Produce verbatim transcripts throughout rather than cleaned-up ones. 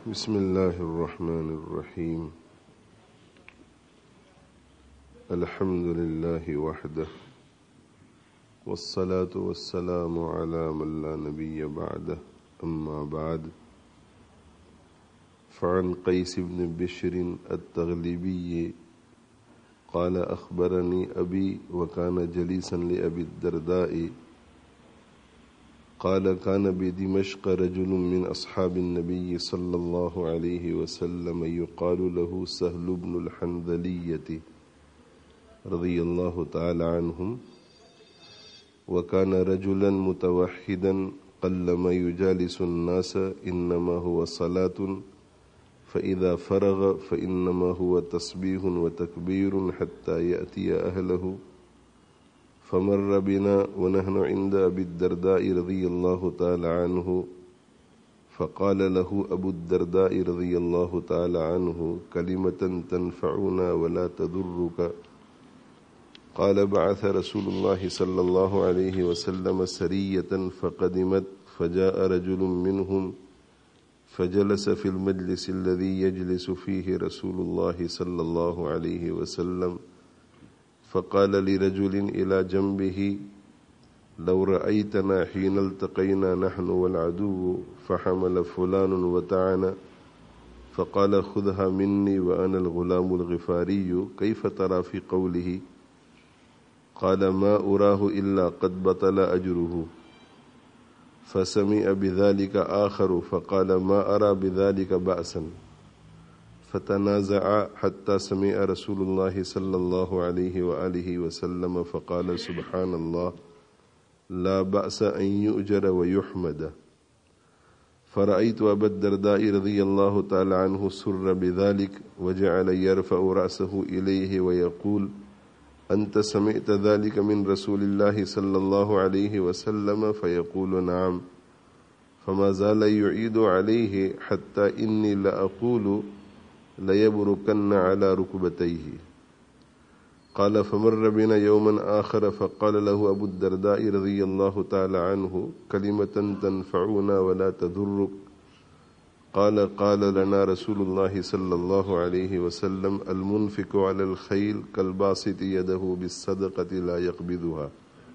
بسم الله الرحمن الرحيم. الحمد لله وحده والصلاة والسلام على من لا نبي بعده، أما بعد. فعن قيس بن بشر التغلبي قال أخبرني أبي وكان جليسا لأبي الدرداء قال كان بدمشق رجل من أصحاب النبي صلى الله عليه وسلم يقال له سهل بن الحنظلية رضي الله تعالى عنهم، وكان رجلا متوحدا قلما يجالس الناس، إنما هو صلاة، فإذا فرغ فإنما هو تسبيح وتكبير حتى يأتي أهله. فمر بنا ونحن عند أبي الدرداء رضي الله تعالى عنه، فقال له أبو الدرداء رضي الله تعالى عنه: كلمة تنفعنا ولا تضرك. قال: بعث رسول الله صلى الله عليه وسلم سرية فقدمت، فجاء رجل منهم فجلس في المجلس الذي يجلس فيه رسول الله صلى الله عليه وسلم، فقال لرجل إلى جنبه: لو رأيتنا حين التقينا نحن والعدو فحمل فلان وتعنا، فقال: خذها مني وأنا الغلام الغفاري، كيف ترى في قوله؟ قال: ما أراه إلا قد بطل أجره. فسمع بذلك آخر فقال: ما أرى بذلك بأسا. فتنازع حتى سمع رسول الله صلى الله عليه وآله وسلم فقال: سبحان الله، لا بأس أن يؤجر ويحمد. فرأيت أبا الدرداء رضي الله تعالى عنه سر بذلك، وجعل يرفع رأسه إليه ويقول: أنت سمعت ذلك من رسول الله صلى الله عليه وسلم؟ فيقول: نعم. فما زال يعيد عليه حتى إني لأقول ليبركن على ركبتيه. قال: فمر بنا يوما آخر فقال له أبو الدرداء رضي الله تعالى عنه: كلمة تنفعنا ولا تضرك. قال: قال لنا رسول الله صلى الله عليه وسلم: المنفق على الخيل كالباسط يده بالصدقة لا يقبضها.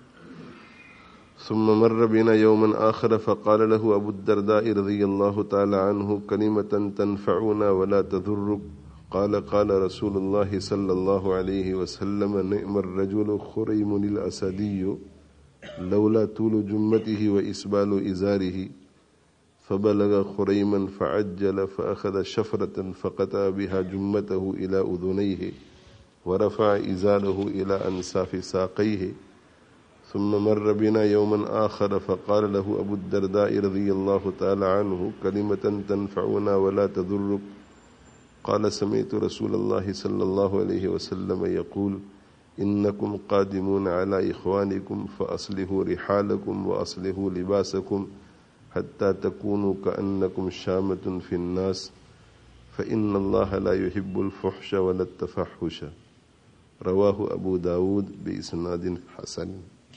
ثم مر بنا يوما آخر فقال له أبو الدرداء رضي الله تعالى عنه: كلمة تنفعنا ولا تضرك. قال: قال رسول الله صلى الله عليه وسلم: نعم الرجل خريم الأسدي، لولا طول جمته وإسبال إزاره. فبلغ خريما فعجل فأخذ شفرة فقطع بها جمته إلى أذنيه ورفع إزاره إلى أنساف ساقيه. ثم مر بنا يوما آخر فقال له أبو الدرداء رضي الله تعالى عنه: كلمة تنفعنا ولا تضرك. قال: سمعت رسول الله صلى الله عليه وسلم يقول: إنكم قادمون على إخوانكم فأصلحوا رحالكم وأصلحوا لباسكم حتى تكونوا كأنكم شامة في الناس، فإن الله لا يحب الفحش ولا التفحش. رواه أبو داود بإسناد حسن.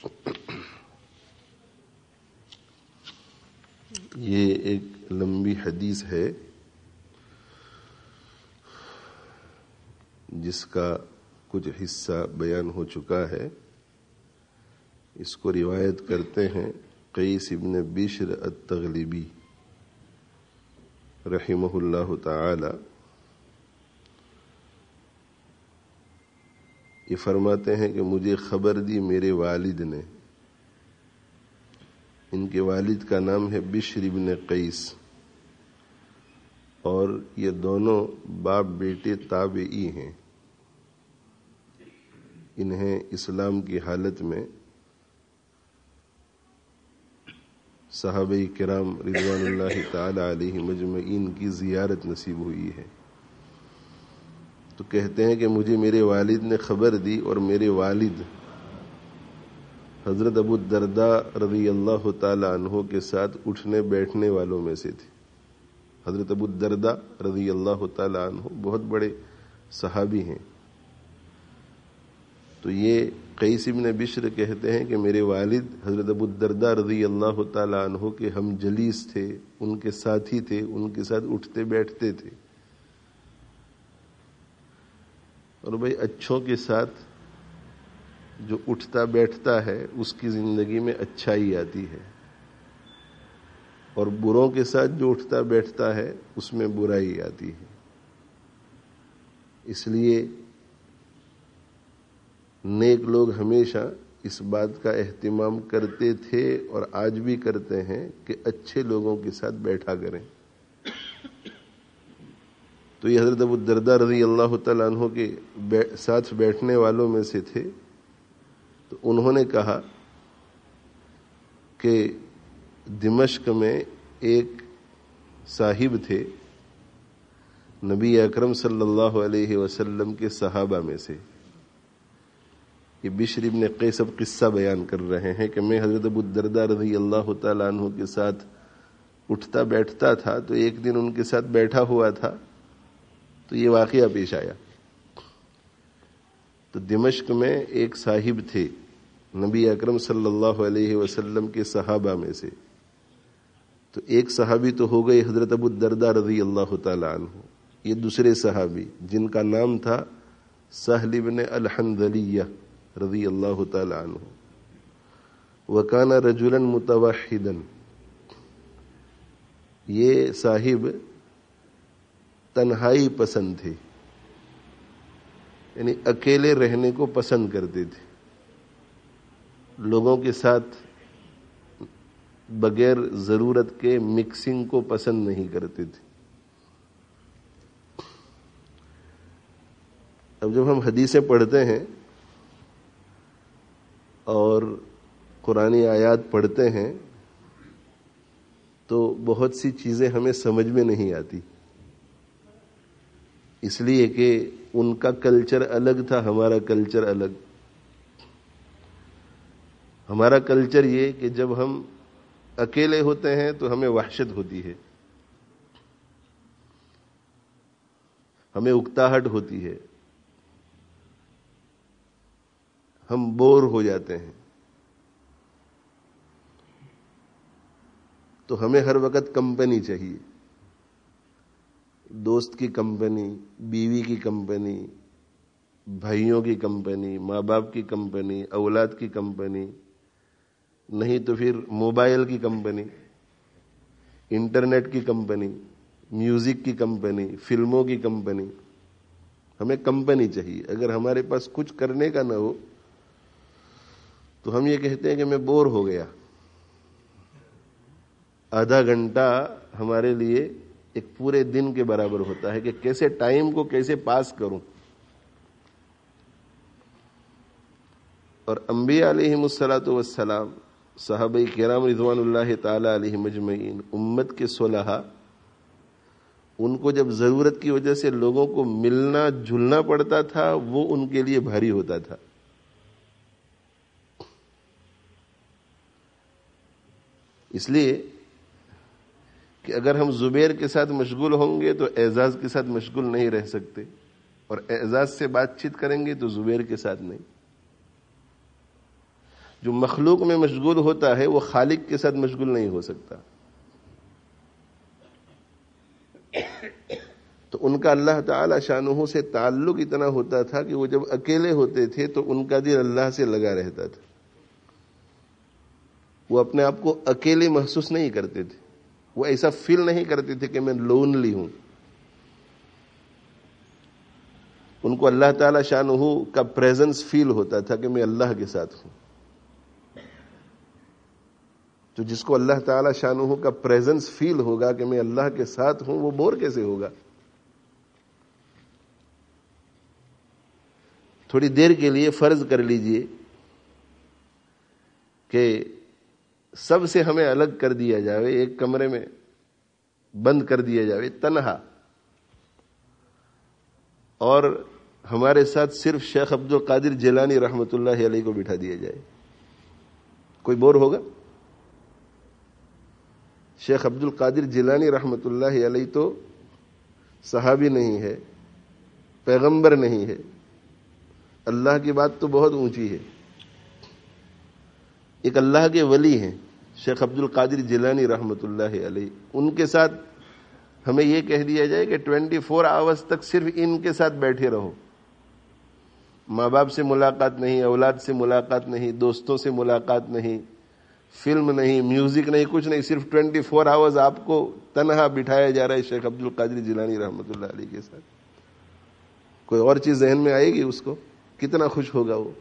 یہ ایک لمبی حدیث ہے جس کا کچھ حصہ بیان ہو چکا ہے. اس کو روایت کرتے ہیں قیس ابن بشر التغلبی رحمہ اللہ تعالی. یہ فرماتے ہیں کہ مجھے خبر دی میرے والد نے. ان کے والد کا نام ہے بشر ابن قیس، اور یہ دونوں باپ بیٹے تابعی ہیں. انہیں اسلام کی حالت میں صحابہ کرام رضوان اللہ تعالی علیہ مجمعین کی زیارت نصیب ہوئی ہے. تو کہتے ہیں کہ مجھے میرے والد نے خبر دی، اور میرے والد حضرت ابو الدرداء رضی اللہ تعالی عنہ کے ساتھ اٹھنے بیٹھنے والوں میں سے تھے. حضرت ابو الدرداء رضی اللہ تعالی عنہ بہت بڑے صحابی ہیں. تو یہ قیس بن بشر کہتے ہیں کہ میرے والد حضرت ابو الدرداء رضی اللہ تعالی عنہ کے ہم جلیس تھے، ان کے ساتھی تھے، ان کے ساتھ اٹھتے بیٹھتے تھے. اور بھائی اچھوں کے ساتھ جو اٹھتا بیٹھتا ہے اس کی زندگی میں اچھائی آتی ہے، اور بروں کے ساتھ جو اٹھتا بیٹھتا ہے اس میں برائی آتی ہے. اس لیے نیک لوگ ہمیشہ اس بات کا اہتمام کرتے تھے اور آج بھی کرتے ہیں کہ اچھے لوگوں کے ساتھ بیٹھا کریں. تو یہ حضرت ابو الدرداء رضی اللہ تعالیٰ عنہ کے ساتھ بیٹھنے والوں میں سے تھے. تو انہوں نے کہا کہ دمشق میں ایک صاحب تھے نبی اکرم صلی اللہ علیہ وسلم کے صحابہ میں سے. یہ بشر ابن قیس اب قصہ بیان کر رہے ہیں کہ میں حضرت ابو الدرداء رضی اللہ تعالیٰ عنہ کے ساتھ اٹھتا بیٹھتا تھا، تو ایک دن ان کے ساتھ بیٹھا ہوا تھا تو یہ واقعہ پیش آیا. تو دمشق میں ایک صاحب تھے نبی اکرم صلی اللہ علیہ وسلم کے صحابہ میں سے. تو ایک صحابی تو ہو گئے حضرت ابو الدرداء رضی اللہ تعالیٰ عنہ. یہ دوسرے صحابی جن کا نام تھا سہل بن الحنظلیہ رضی اللہ تعالی عنہ. وکان رجلا متوحدا، یہ صاحب تنہائی پسند تھے، یعنی اکیلے رہنے کو پسند کرتے تھے، لوگوں کے ساتھ بغیر ضرورت کے مکسنگ کو پسند نہیں کرتے تھے. اب جب ہم حدیثیں پڑھتے ہیں اور قرآنی آیات پڑھتے ہیں تو بہت سی چیزیں ہمیں سمجھ میں نہیں آتی، اس لیے کہ ان کا کلچر الگ تھا، ہمارا کلچر الگ. ہمارا کلچر یہ کہ جب ہم اکیلے ہوتے ہیں تو ہمیں وحشت ہوتی ہے، ہمیں اکتاہٹ ہوتی ہے، ہم بور ہو جاتے ہیں. تو ہمیں ہر وقت کمپنی چاہیے، دوست کی کمپنی، بیوی کی کمپنی، بھائیوں کی کمپنی، ماں باپ کی کمپنی، اولاد کی کمپنی، نہیں تو پھر موبائل کی کمپنی، انٹرنیٹ کی کمپنی، میوزک کی کمپنی، فلموں کی کمپنی. ہمیں کمپنی چاہیے. اگر ہمارے پاس کچھ کرنے کا نہ ہو تو ہم یہ کہتے ہیں کہ میں بور ہو گیا. آدھا گھنٹہ ہمارے لیے ایک پورے دن کے برابر ہوتا ہے کہ کیسے ٹائم کو کیسے پاس کروں. اور انبیاء علیہم الصلاۃ والسلام، صحابہ کرام رضوان اللہ تعالی علیہم اجمعین، امت کے صلحاء، ان کو جب ضرورت کی وجہ سے لوگوں کو ملنا جلنا پڑتا تھا وہ ان کے لیے بھاری ہوتا تھا. اس لیے کہ اگر ہم زبیر کے ساتھ مشغول ہوں گے تو اعزاز کے ساتھ مشغول نہیں رہ سکتے، اور اعزاز سے بات چیت کریں گے تو زبیر کے ساتھ نہیں. جو مخلوق میں مشغول ہوتا ہے وہ خالق کے ساتھ مشغول نہیں ہو سکتا. تو ان کا اللہ تعالی شانہ سے تعلق اتنا ہوتا تھا کہ وہ جب اکیلے ہوتے تھے تو ان کا دل اللہ سے لگا رہتا تھا. وہ اپنے آپ کو اکیلے محسوس نہیں کرتے تھے، وہ ایسا فیل نہیں کرتے تھے کہ میں لونلی ہوں. ان کو اللہ تعالی شانہ کا پریزنس فیل ہوتا تھا کہ میں اللہ کے ساتھ ہوں. تو جس کو اللہ تعالی شانہ کا پریزنس فیل ہوگا کہ میں اللہ کے ساتھ ہوں، وہ بور کیسے ہوگا؟ تھوڑی دیر کے لیے فرض کر لیجئے کہ سب سے ہمیں الگ کر دیا جائے، ایک کمرے میں بند کر دیا جائے تنہا، اور ہمارے ساتھ صرف شیخ عبد القادر جیلانی رحمۃ اللہ علیہ کو بٹھا دیا جائے. کوئی بور ہوگا؟ شیخ عبد القادر جیلانی رحمۃ اللہ علیہ تو صحابی نہیں ہے، پیغمبر نہیں ہے، اللہ کی بات تو بہت اونچی ہے، ایک اللہ کے ولی ہیں شیخ عبد القادر جیلانی رحمۃ اللہ علیہ، ان کے ساتھ ہمیں یہ کہہ دیا جائے کہ ٹوینٹی فور آورس تک صرف ان کے ساتھ بیٹھے رہو، ماں باپ سے ملاقات نہیں، اولاد سے ملاقات نہیں، دوستوں سے ملاقات نہیں، فلم نہیں، میوزک نہیں، کچھ نہیں، صرف ٹوینٹی فور آورز آپ کو تنہا بٹھایا جا رہا ہے شیخ عبد القادر جیلانی رحمۃ اللہ علیہ کے ساتھ۔ کوئی اور چیز ذہن میں آئے گی اس کو؟ کتنا خوش ہوگا وہ،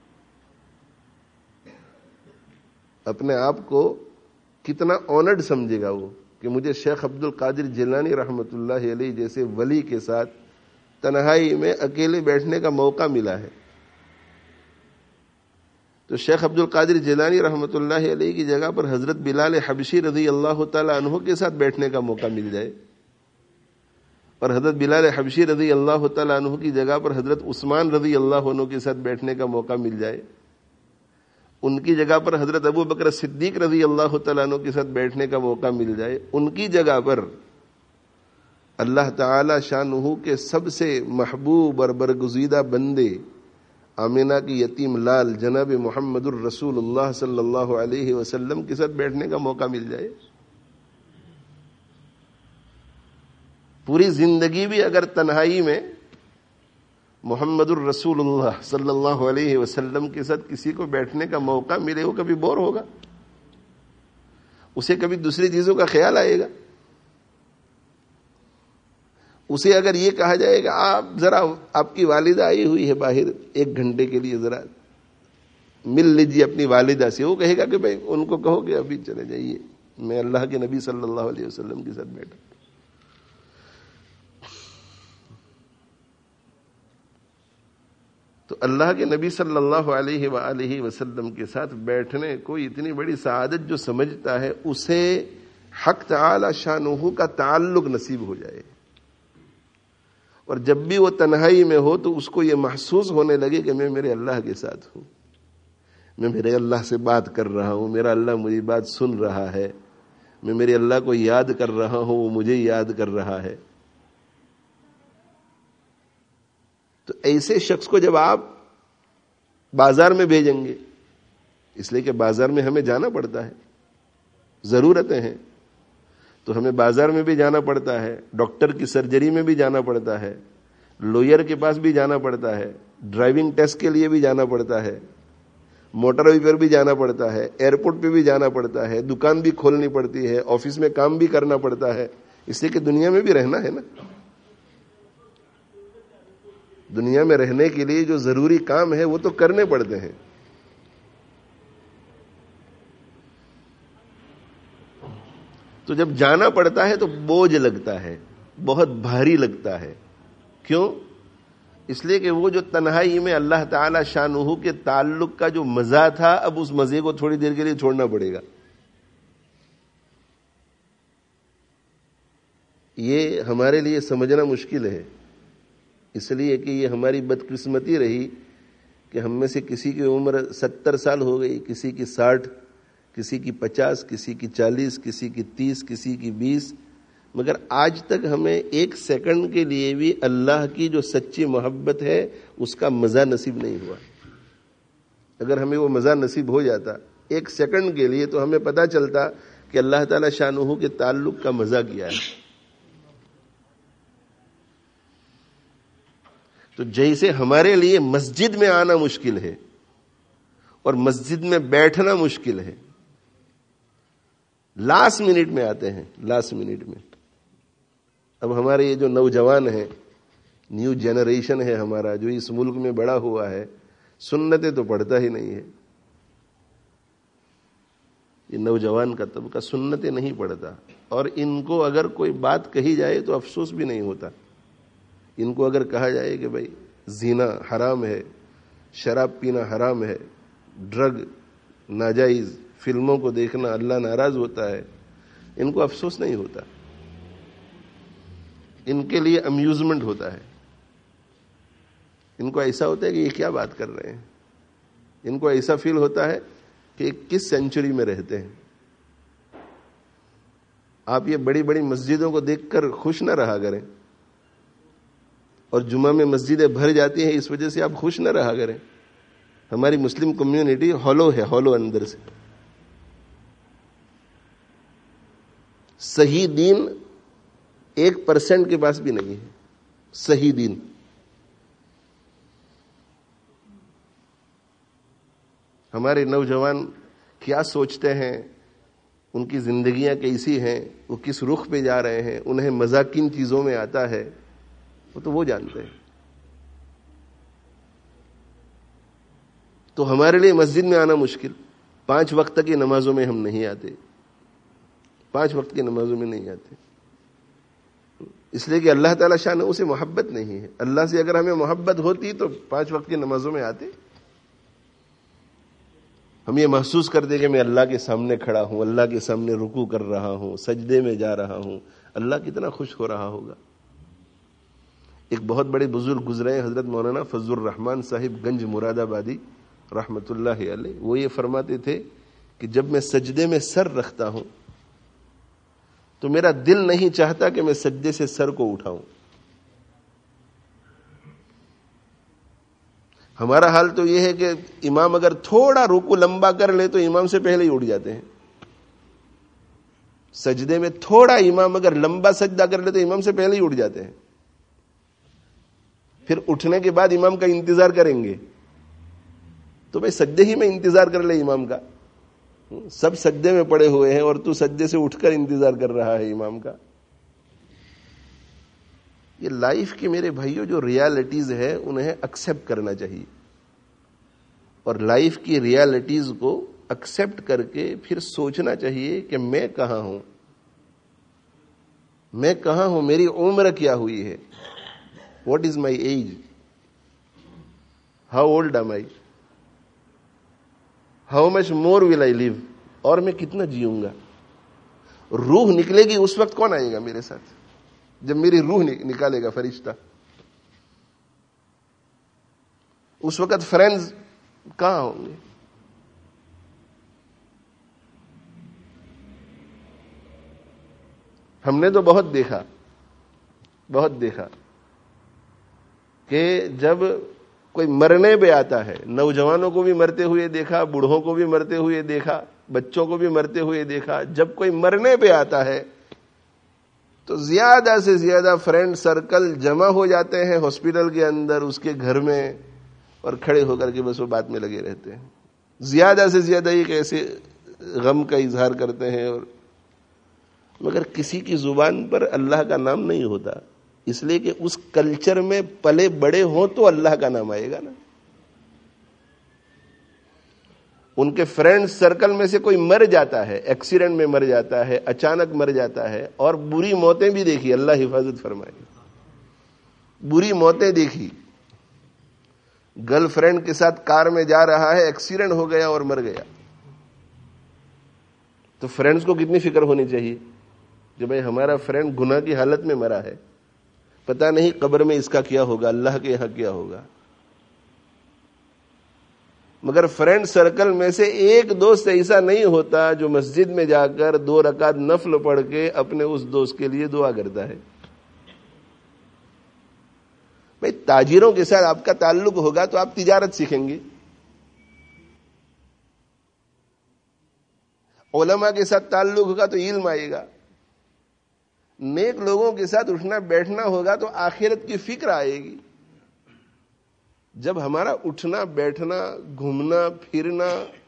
اپنے آپ کو کتنا آنرڈ سمجھے گا وہ کہ مجھے شیخ عبد القادر جیلانی رحمۃ اللہ علیہ جیسے ولی کے ساتھ تنہائی میں اکیلے بیٹھنے کا موقع ملا ہے۔ تو شیخ عبد القادر جیلانی رحمۃ اللہ علیہ کی جگہ پر حضرت بلال حبشی رضی اللہ تعالی عنہ کے ساتھ بیٹھنے کا موقع مل جائے، اور حضرت بلال حبشی رضی اللہ تعالی عنہ کی جگہ پر حضرت عثمان رضی اللہ عنہ کے ساتھ بیٹھنے کا موقع مل جائے، ان کی جگہ پر حضرت ابو بکر صدیق رضی اللہ تعالیٰ عنہ کے ساتھ بیٹھنے کا موقع مل جائے، ان کی جگہ پر اللہ تعالی شانہ کے سب سے محبوب اور برگزیدہ بندے آمینہ کی یتیم لال جناب محمد الرسول اللہ صلی اللہ علیہ وسلم کے ساتھ بیٹھنے کا موقع مل جائے، پوری زندگی بھی اگر تنہائی میں محمد الرسول اللہ صلی اللہ علیہ وسلم کے ساتھ کسی کو بیٹھنے کا موقع ملے، وہ کبھی بور ہوگا؟ اسے کبھی دوسری چیزوں کا خیال آئے گا؟ اسے اگر یہ کہا جائے گا آپ ذرا آپ کی والدہ آئی ہوئی ہے باہر ایک گھنٹے کے لیے، ذرا مل لیجیے اپنی والدہ سے، وہ کہے گا کہ بھائی ان کو کہو کہ ابھی چلے جائیے، میں اللہ کے نبی صلی اللہ علیہ وسلم کے ساتھ بیٹھا۔ تو اللہ کے نبی صلی اللہ علیہ وآلہ وسلم کے ساتھ بیٹھنے کو اتنی بڑی سعادت جو سمجھتا ہے، اسے حق تعالی شانہ کا تعلق نصیب ہو جائے، اور جب بھی وہ تنہائی میں ہو تو اس کو یہ محسوس ہونے لگے کہ میں میرے اللہ کے ساتھ ہوں، میں میرے اللہ سے بات کر رہا ہوں، میرا اللہ میری بات سن رہا ہے، میں میرے اللہ کو یاد کر رہا ہوں، وہ مجھے یاد کر رہا ہے۔ تو ایسے شخص کو جب آپ بازار میں بھیجیں گے، اس لیے کہ بازار میں ہمیں جانا پڑتا ہے، ضرورتیں ہیں تو ہمیں بازار میں بھی جانا پڑتا ہے، ڈاکٹر کی سرجری میں بھی جانا پڑتا ہے، لوئر کے پاس بھی جانا پڑتا ہے، ڈرائیونگ ٹیسٹ کے لیے بھی جانا پڑتا ہے، موٹر وے پر بھی جانا پڑتا ہے، ایئرپورٹ پہ بھی جانا پڑتا ہے، دکان بھی کھولنی پڑتی ہے، آفس میں کام بھی کرنا پڑتا ہے، اس لیے کہ دنیا میں بھی رہنا ہے نا۔ دنیا میں رہنے کے لیے جو ضروری کام ہے وہ تو کرنے پڑتے ہیں۔ تو جب جانا پڑتا ہے تو بوجھ لگتا ہے، بہت بھاری لگتا ہے۔ کیوں؟ اس لیے کہ وہ جو تنہائی میں اللہ تعالی شانہ کے تعلق کا جو مزہ تھا، اب اس مزے کو تھوڑی دیر کے لیے چھوڑنا پڑے گا۔ یہ ہمارے لیے سمجھنا مشکل ہے، اس لیے کہ یہ ہماری بدقسمتی رہی کہ ہم میں سے کسی کی عمر ستر سال ہو گئی، کسی کی ساٹھ، کسی کی پچاس، کسی کی چالیس، کسی کی تیس، کسی کی بیس، مگر آج تک ہمیں ایک سیکنڈ کے لیے بھی اللہ کی جو سچی محبت ہے اس کا مزہ نصیب نہیں ہوا۔ اگر ہمیں وہ مزہ نصیب ہو جاتا ایک سیکنڈ کے لیے تو ہمیں پتہ چلتا کہ اللہ تعالی شانہ کے تعلق کا مزہ کیا ہے۔ تو جیسے ہمارے لیے مسجد میں آنا مشکل ہے اور مسجد میں بیٹھنا مشکل ہے، لاسٹ منٹ میں آتے ہیں، لاسٹ منٹ میں۔ اب ہمارے یہ جو نوجوان ہیں، نیو جنریشن ہے ہمارا، جو اس ملک میں بڑا ہوا ہے، سنتیں تو پڑھتا ہی نہیں ہے۔ یہ نوجوان کا طبقہ سنتیں نہیں پڑھتا، اور ان کو اگر کوئی بات کہی جائے تو افسوس بھی نہیں ہوتا۔ ان کو اگر کہا جائے کہ بھائی زنا حرام ہے، شراب پینا حرام ہے، ڈرگ ناجائز، فلموں کو دیکھنا اللہ ناراض ہوتا ہے، ان کو افسوس نہیں ہوتا، ان کے لیے امیوزمنٹ ہوتا ہے۔ ان کو ایسا ہوتا ہے کہ یہ کیا بات کر رہے ہیں، ان کو ایسا فیل ہوتا ہے کہ یہ کس سینچری میں رہتے ہیں۔ آپ یہ بڑی بڑی مسجدوں کو دیکھ کر خوش نہ رہا کریں، اور جمعہ میں مسجدیں بھر جاتی ہیں اس وجہ سے آپ خوش نہ رہا کریں۔ ہماری مسلم کمیونٹی ہالو ہے، ہالو اندر سے. صحیح دین ایک پرسینٹ کے پاس بھی نہیں ہے. صحیح دین ہمارے نوجوان کیا سوچتے ہیں، ان کی زندگیاں کیسی ہیں، وہ کس رخ پہ جا رہے ہیں، انہیں مزہ کن چیزوں میں آتا ہے، وہ تو وہ جانتے ہیں. تو ہمارے لیے مسجد میں آنا مشکل. پانچ وقت کی نمازوں میں ہم نہیں آتے، پانچ وقت کی نمازوں میں نہیں آتے، اس لیے کہ اللہ تعالیٰ شان اسے محبت نہیں ہے. اللہ سے اگر ہمیں محبت ہوتی تو پانچ وقت کی نمازوں میں آتے. ہم یہ محسوس کرتے کہ میں اللہ کے سامنے کھڑا ہوں، اللہ کے سامنے رکوع کر رہا ہوں، سجدے میں جا رہا ہوں، اللہ کتنا خوش ہو رہا ہوگا. ایک بہت بڑے بزرگ گزرے ہیں، حضرت مولانا فضل الرحمان صاحب گنج مراد آبادی رحمۃ اللہ علیہ. وہ یہ فرماتے تھے کہ جب میں سجدے میں سر رکھتا ہوں تو میرا دل نہیں چاہتا کہ میں سجدے سے سر کو اٹھاؤں. ہمارا حال تو یہ ہے کہ امام اگر تھوڑا رکوع لمبا کر لے تو امام سے پہلے ہی اٹھ جاتے ہیں. سجدے میں تھوڑا امام اگر لمبا سجدہ کر لے تو امام سے پہلے ہی اٹھ جاتے ہیں. پھر اٹھنے کے بعد امام کا انتظار کریں گے تو بھائی سجدے ہی میں انتظار کر لے امام کا. سب سجدے میں پڑے ہوئے ہیں اور تو سجدے سے اٹھ کر انتظار کر رہا ہے امام کا. یہ لائف کی میرے بھائیوں جو ریالٹیز ہے انہیں ایکسپٹ کرنا چاہیے، اور لائف کی ریالٹیز کو ایکسپٹ کر کے پھر سوچنا چاہیے کہ میں کہاں ہوں، میں کہاں ہوں، میری عمر کیا ہوئی ہے. What is my age, how old am I, how much more will I live, اور میں کتنا جیوں گا. روح نکلے گی اس وقت کون آئے گا میرے ساتھ؟ جب میری روح نکالے گا فرشتہ. اس وقت فرینڈز کہاں ہوں گے؟ ہم نے تو بہت دیکھا بہت دیکھا کہ جب کوئی مرنے پہ آتا ہے، نوجوانوں کو بھی مرتے ہوئے دیکھا، بوڑھوں کو بھی مرتے ہوئے دیکھا، بچوں کو بھی مرتے ہوئے دیکھا. جب کوئی مرنے پہ آتا ہے تو زیادہ سے زیادہ فرینڈ سرکل جمع ہو جاتے ہیں ہاسپٹل کے اندر، اس کے گھر میں، اور کھڑے ہو کر کے بس وہ بات میں لگے رہتے ہیں. زیادہ سے زیادہ ایک ایسے غم کا اظہار کرتے ہیں، اور مگر کسی کی زبان پر اللہ کا نام نہیں ہوتا، اس لیے کہ اس کلچر میں پلے بڑے ہوں تو اللہ کا نام آئے گا نا. ان کے فرینڈ سرکل میں سے کوئی مر جاتا ہے، ایکسیڈنٹ میں مر جاتا ہے، اچانک مر جاتا ہے، اور بری موتیں بھی دیکھی، اللہ حفاظت فرمائے، بری موتیں دیکھی. گرل فرینڈ کے ساتھ کار میں جا رہا ہے، ایکسیڈنٹ ہو گیا اور مر گیا. تو فرینڈز کو کتنی فکر ہونی چاہیے کہ بھائی ہمارا فرینڈ گناہ کی حالت میں مرا ہے، پتہ نہیں قبر میں اس کا کیا ہوگا، اللہ کے یہاں کیا ہوگا. مگر فرینڈ سرکل میں سے ایک دوست ایسا نہیں ہوتا جو مسجد میں جا کر دو رکعت نفل پڑھ کے اپنے اس دوست کے لیے دعا کرتا ہے. بھائی تاجروں کے ساتھ آپ کا تعلق ہوگا تو آپ تجارت سیکھیں گے، علماء کے ساتھ تعلق ہوگا تو علم آئے گا، نیک لوگوں کے ساتھ اٹھنا بیٹھنا ہوگا تو آخرت کی فکر آئے گی. جب ہمارا اٹھنا بیٹھنا گھومنا پھرنا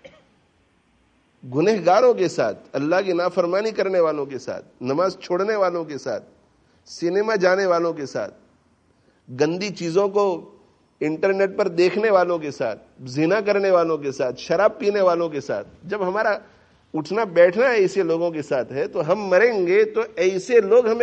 گنہگاروں کے ساتھ، اللہ کی نافرمانی کرنے والوں کے ساتھ، نماز چھوڑنے والوں کے ساتھ، سینما جانے والوں کے ساتھ، گندی چیزوں کو انٹرنیٹ پر دیکھنے والوں کے ساتھ، زنا کرنے والوں کے ساتھ، شراب پینے والوں کے ساتھ، جب ہمارا اٹھنا بیٹھنا ایسے لوگوں کے ساتھ ہے تو ہم مریں گے تو ایسے لوگ ہمیں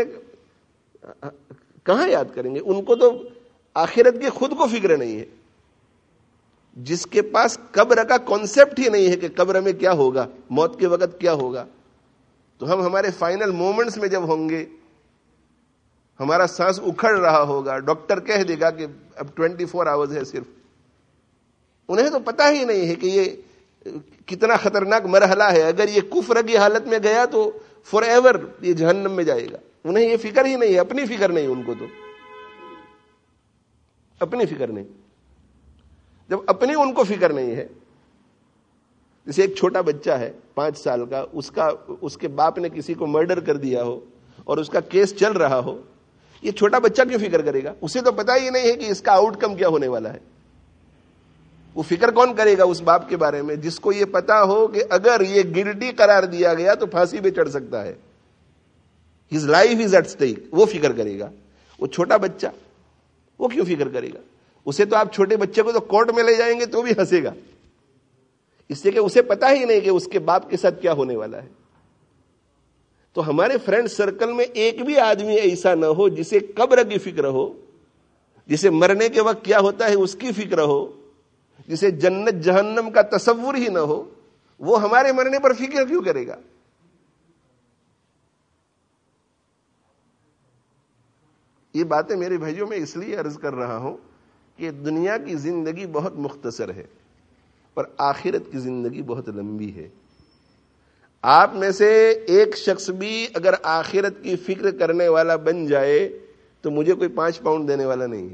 کہاں یاد کریں گے؟ ان کو تو آخرت کی خود کو فکر نہیں ہے. جس کے پاس قبر کا کانسیپٹ ہی نہیں ہے کہ قبر میں کیا ہوگا، موت کے وقت کیا ہوگا، تو ہم ہمارے فائنل مومنٹس میں جب ہوں گے، ہمارا سانس اکھڑ رہا ہوگا، ڈاکٹر کہہ دے گا کہ اب ٹوینٹی فور آورز ہے صرف. انہیں تو پتہ ہی نہیں ہے کہ یہ کتنا خطرناک مرحلہ ہے. اگر یہ کفر کی حالت میں گیا تو فار ایور یہ جہنم میں جائے گا. انہیں یہ فکر ہی نہیں ہے، اپنی فکر نہیں، ان کو تو اپنی فکر نہیں. جب اپنی ان کو فکر نہیں ہے. جیسے ایک چھوٹا بچہ ہے پانچ سال کا, اس کا اس کے باپ نے کسی کو مرڈر کر دیا ہو اور اس کا کیس چل رہا ہو, یہ چھوٹا بچہ کیوں فکر کرے گا؟ اسے تو پتا ہی نہیں ہے کہ اس کا آؤٹ کم کیا ہونے والا ہے. وہ فکر کون کرے گا اس باپ کے بارے میں جس کو یہ پتا ہو کہ اگر یہ گلٹی قرار دیا گیا تو پھانسی پہ چڑھ سکتا ہے, his life is at stake. وہ فکر کرے گا. وہ چھوٹا بچہ وہ کیوں فکر کرے گا؟ اسے تو آپ چھوٹے بچے کو تو کورٹ میں لے جائیں گے تو بھی ہنسے گا, اس لیے کہ اسے پتا ہی نہیں کہ اس کے باپ کے ساتھ کیا ہونے والا ہے. تو ہمارے فرینڈ سرکل میں ایک بھی آدمی ایسا نہ ہو جسے قبر کی فکر ہو, جسے مرنے کے وقت کیا ہوتا ہے اس کی فکر ہو, جسے جنت جہنم کا تصور ہی نہ ہو. وہ ہمارے مرنے پر فکر کیوں کرے گا؟ یہ باتیں میرے بھائیوں میں اس لیے عرض کر رہا ہوں کہ دنیا کی زندگی بہت مختصر ہے اور آخرت کی زندگی بہت لمبی ہے. آپ میں سے ایک شخص بھی اگر آخرت کی فکر کرنے والا بن جائے تو مجھے کوئی پانچ پاؤنڈ دینے والا نہیں ہے,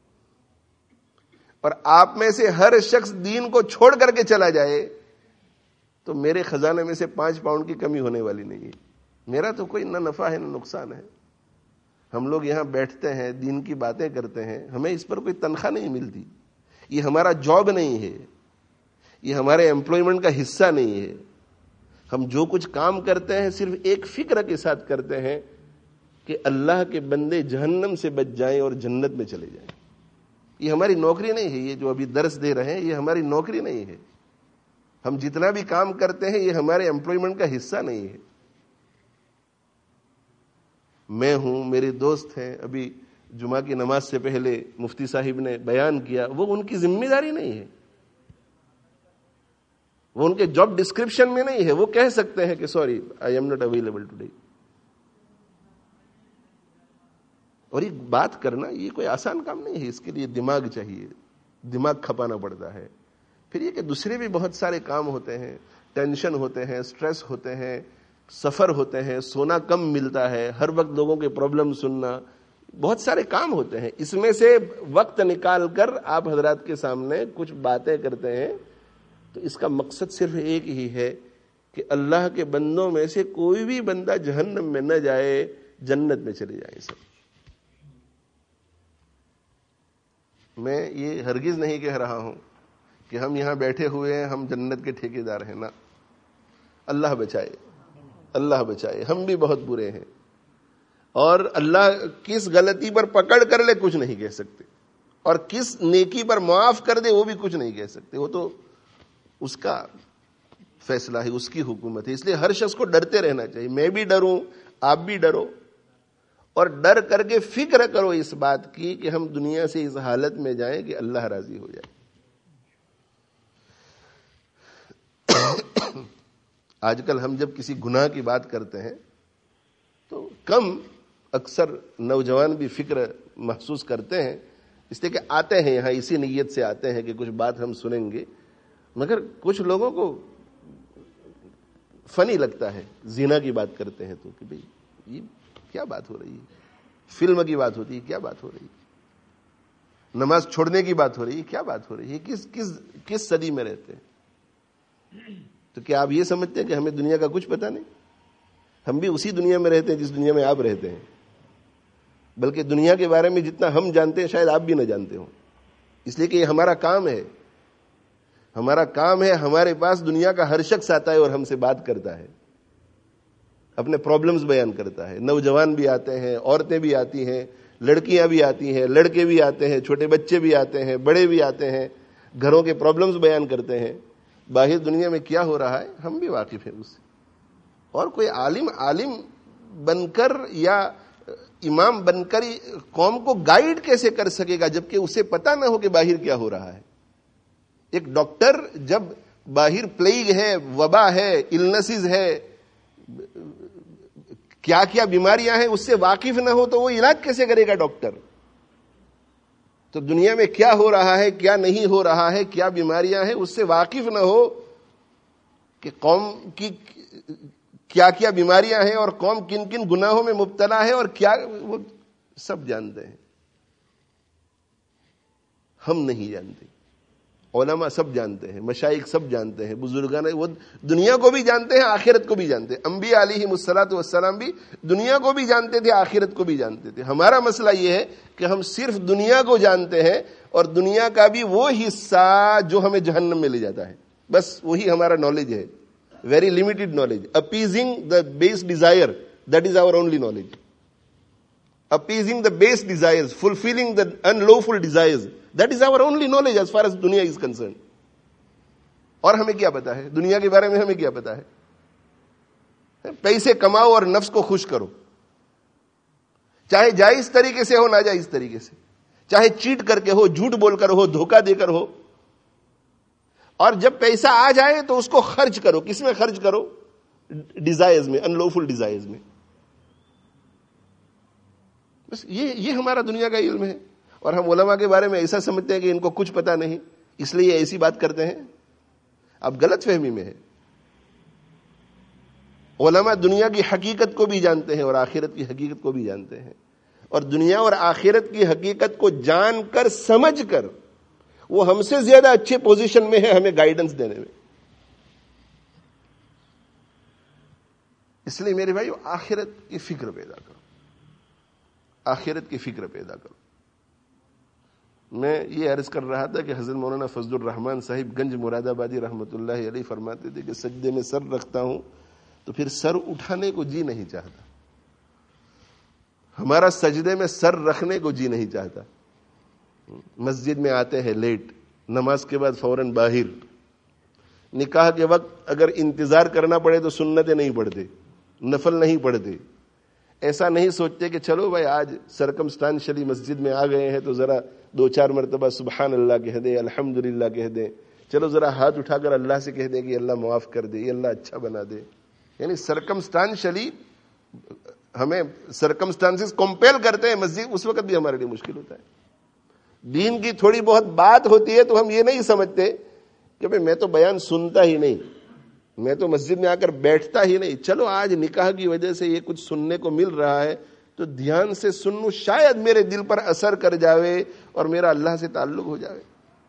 اور آپ میں سے ہر شخص دین کو چھوڑ کر کے چلا جائے تو میرے خزانے میں سے پانچ پاؤنڈ کی کمی ہونے والی نہیں ہے. میرا تو کوئی نہ نفع ہے نہ نقصان ہے. ہم لوگ یہاں بیٹھتے ہیں, دین کی باتیں کرتے ہیں, ہمیں اس پر کوئی تنخواہ نہیں ملتی, یہ ہمارا جاب نہیں ہے, یہ ہمارے ایمپلائمنٹ کا حصہ نہیں ہے. ہم جو کچھ کام کرتے ہیں صرف ایک فکر کے ساتھ کرتے ہیں کہ اللہ کے بندے جہنم سے بچ جائیں اور جنت میں چلے جائیں. یہ ہماری نوکری نہیں ہے. یہ جو ابھی درس دے رہے ہیں یہ ہماری نوکری نہیں ہے. ہم جتنا بھی کام کرتے ہیں یہ ہمارے ایمپلائمنٹ کا حصہ نہیں ہے. میں ہوں, میرے دوست ہیں, ابھی جمعہ کی نماز سے پہلے مفتی صاحب نے بیان کیا, وہ ان کی ذمہ داری نہیں ہے, وہ ان کے جاب ڈسکرپشن میں نہیں ہے. وہ کہہ سکتے ہیں کہ sorry I am not available today. اور یہ بات کرنا یہ کوئی آسان کام نہیں ہے, اس کے لیے دماغ چاہیے, دماغ کھپانا پڑتا ہے. پھر یہ کہ دوسرے بھی بہت سارے کام ہوتے ہیں, ٹینشن ہوتے ہیں, سٹریس ہوتے ہیں, سفر ہوتے ہیں, سونا کم ملتا ہے, ہر وقت لوگوں کے پرابلم سننا, بہت سارے کام ہوتے ہیں. اس میں سے وقت نکال کر آپ حضرات کے سامنے کچھ باتیں کرتے ہیں تو اس کا مقصد صرف ایک ہی ہے کہ اللہ کے بندوں میں سے کوئی بھی بندہ جہنم میں نہ جائے, جنت میں چلے جائیں سب. میں یہ ہرگز نہیں کہہ رہا ہوں کہ ہم یہاں بیٹھے ہوئے ہیں ہم جنت کے ٹھیکیدار ہیں, نہ, اللہ بچائے, اللہ بچائے. ہم بھی بہت برے ہیں اور اللہ کس غلطی پر پکڑ کر لے کچھ نہیں کہہ سکتے, اور کس نیکی پر معاف کر دے وہ بھی کچھ نہیں کہہ سکتے. وہ تو اس کا فیصلہ ہے, اس کی حکومت ہے. اس لیے ہر شخص کو ڈرتے رہنا چاہیے. میں بھی ڈروں, آپ بھی ڈرو, اور ڈر کر کے فکر کرو اس بات کی کہ ہم دنیا سے اس حالت میں جائیں کہ اللہ راضی ہو جائے. آج کل ہم جب کسی گناہ کی بات کرتے ہیں تو کم اکثر نوجوان بھی فکر محسوس کرتے ہیں, اس لیے کہ آتے ہیں یہاں اسی نیت سے آتے ہیں کہ کچھ بات ہم سنیں گے. مگر کچھ لوگوں کو فنی لگتا ہے, زنا کی بات کرتے ہیں تو کہ بھئی یہ کیا بات ہو رہی ہے, فلم کی بات ہوتی ہے, کیا بات ہو رہی ہے, نماز چھوڑنے کی بات ہو رہی ہے, کیا بات ہو رہی ہے, کس کس کس صدی میں رہتے ہیں. تو کیا آپ یہ سمجھتے ہیں کہ ہمیں دنیا کا کچھ پتہ نہیں؟ ہم بھی اسی دنیا میں رہتے ہیں جس دنیا میں آپ رہتے ہیں, بلکہ دنیا کے بارے میں جتنا ہم جانتے ہیں شاید آپ بھی نہ جانتے ہوں. اس لیے کہ یہ ہمارا کام ہے, ہمارا کام ہے. ہمارے پاس دنیا کا ہر شخص آتا ہے اور ہم سے بات کرتا ہے, اپنے پرابلمز بیان کرتا ہے. نوجوان بھی آتے ہیں, عورتیں بھی آتی ہیں, لڑکیاں بھی آتی ہیں, لڑکے بھی آتے ہیں, چھوٹے بچے بھی آتے ہیں, بڑے بھی آتے ہیں, گھروں کے پرابلمز بیان کرتے ہیں. باہر دنیا میں کیا ہو رہا ہے ہم بھی واقف ہیں اس سے. اور کوئی عالم عالم بن کر یا امام بن کر قوم کو گائیڈ کیسے کر سکے گا جبکہ اسے پتہ نہ ہو کہ باہر کیا ہو رہا ہے. ایک ڈاکٹر جب باہر پلیگ ہے, وبا ہے, النسز ہے, کیا کیا بیماریاں ہیں اس سے واقف نہ ہو تو وہ علاج کیسے کرے گا ڈاکٹر؟ تو دنیا میں کیا ہو رہا ہے, کیا نہیں ہو رہا ہے, کیا بیماریاں ہیں اس سے واقف نہ ہو کہ قوم کی کیا کیا بیماریاں ہیں اور قوم کن کن گناہوں میں مبتلا ہے اور کیا, وہ سب جانتے ہیں, ہم نہیں جانتے. علماء سب جانتے ہیں, مشائخ سب جانتے ہیں, بزرگان وہ دنیا کو بھی جانتے ہیں, آخرت کو بھی جانتے ہیں. انبیاء علیہم الصلوۃ والسلام بھی دنیا کو بھی جانتے تھے, آخرت کو بھی جانتے تھے. ہمارا مسئلہ یہ ہے کہ ہم صرف دنیا کو جانتے ہیں, اور دنیا کا بھی وہ حصہ جو ہمیں جہنم میں لے جاتا ہے, بس وہی ہمارا نالج ہے. Very limited knowledge. Appeasing the base desire, that is our only knowledge. Appeasing the base desires, fulfilling the unlawful desires, that is our only knowledge as far as dunya is concerned. اور ہمیں کیا پتا ہے دنیا کے بارے میں؟ ہمیں کیا پتا ہے؟ پیسے کماؤ اور نفس کو خوش کرو, چاہے جائز طریقے سے ہو, ناجائز طریقے سے, چاہے چیٹ کر کے ہو, جھوٹ بول کر ہو, دھوکہ دے کر ہو. اور جب پیسہ آ جائے تو اس کو خرچ کرو. کس میں خرچ کرو؟ ڈیزائرز میں, انلوفل ڈیزائرز میں. بس یہ یہ ہمارا دنیا کا علم ہے. اور ہم علماء کے بارے میں ایسا سمجھتے ہیں کہ ان کو کچھ پتا نہیں, اس لیے ایسی بات کرتے ہیں. اب غلط فہمی میں ہے. علماء دنیا کی حقیقت کو بھی جانتے ہیں اور آخرت کی حقیقت کو بھی جانتے ہیں, اور دنیا اور آخرت کی حقیقت کو جان کر سمجھ کر وہ ہم سے زیادہ اچھے پوزیشن میں ہے ہمیں گائیڈنس دینے میں. اس لیے میرے بھائیو آخرت کی فکر پیدا کرو, آخرت کی فکر پیدا کرو. میں یہ عرض کر رہا تھا کہ حضرت مولانا فضل الرحمان صاحب گنج مراد آبادی رحمۃ اللہ علیہ فرماتے تھے کہ سجدے میں سر رکھتا ہوں تو پھر سر اٹھانے کو جی نہیں چاہتا. ہمارا سجدے میں سر رکھنے کو جی نہیں چاہتا. مسجد میں آتے ہیں لیٹ, نماز کے بعد فوراً باہر, نکاح کے وقت اگر انتظار کرنا پڑے تو سنتیں نہیں پڑھتے, نفل نہیں پڑھتے. ایسا نہیں سوچتے کہ چلو بھائی آج سرکمسٹانشلی مسجد میں آ گئے ہیں تو ذرا دو چار مرتبہ سبحان اللہ کہہ دیں, الحمدللہ کہہ دیں, چلو ذرا ہاتھ اٹھا کر اللہ سے کہہ دیں کہ اللہ معاف کر دے, یہ اللہ اچھا بنا دے. یعنی سرکمسٹانشلی ہمیں سرکمسٹانسز کمپیل کرتے ہیں مسجد, اس وقت بھی ہمارے لیے مشکل ہوتا ہے. دین کی تھوڑی بہت بات ہوتی ہے تو ہم یہ نہیں سمجھتے کہ بھائی میں تو بیان سنتا ہی نہیں, میں تو مسجد میں آ کر بیٹھتا ہی نہیں. چلو آج نکاح کی وجہ سے یہ کچھ سننے کو مل رہا ہے تو دھیان سے سنوں, شاید میرے دل پر اثر کر جاوے اور میرا اللہ سے تعلق ہو جاوے.